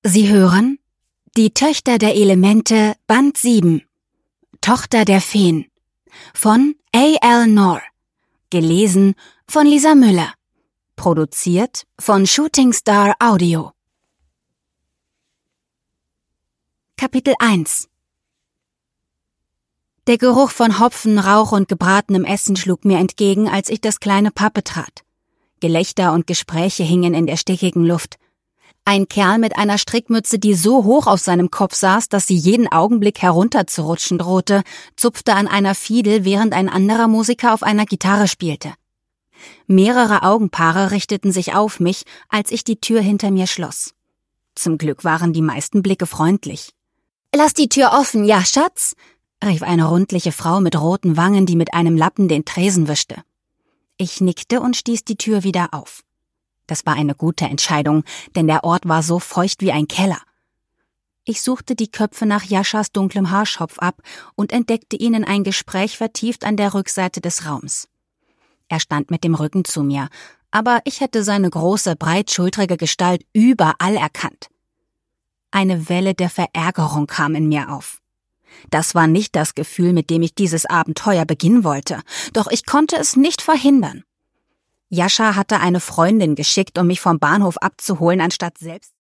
Sie hören Die Töchter der Elemente, Band 7, Tochter der Feen, von A.L. Noor, gelesen von Lisa Müller, produziert von Shooting Star Audio. Kapitel 1. Der Geruch von Hopfen, Rauch und gebratenem Essen schlug mir entgegen, als ich das kleine Pub betrat. Gelächter und Gespräche hingen in der stickigen Luft. Ein Kerl mit einer Strickmütze, die so hoch auf seinem Kopf saß, dass sie jeden Augenblick herunterzurutschen drohte, zupfte an einer Fiedel, während ein anderer Musiker auf einer Gitarre spielte. Mehrere Augenpaare richteten sich auf mich, als ich die Tür hinter mir schloss. Zum Glück waren die meisten Blicke freundlich. »Lass die Tür offen, ja, Schatz?« rief eine rundliche Frau mit roten Wangen, die mit einem Lappen den Tresen wischte. Ich nickte und stieß die Tür wieder auf. Das war eine gute Entscheidung, denn der Ort war so feucht wie ein Keller. Ich suchte die Köpfe nach Jaschas dunklem Haarschopf ab und entdeckte ihn in ein Gespräch vertieft an der Rückseite des Raums. Er stand mit dem Rücken zu mir, aber ich hätte seine große, breitschultrige Gestalt überall erkannt. Eine Welle der Verärgerung kam in mir auf. Das war nicht das Gefühl, mit dem ich dieses Abenteuer beginnen wollte, doch ich konnte es nicht verhindern. Jascha hatte eine Freundin geschickt, um mich vom Bahnhof abzuholen, anstatt selbst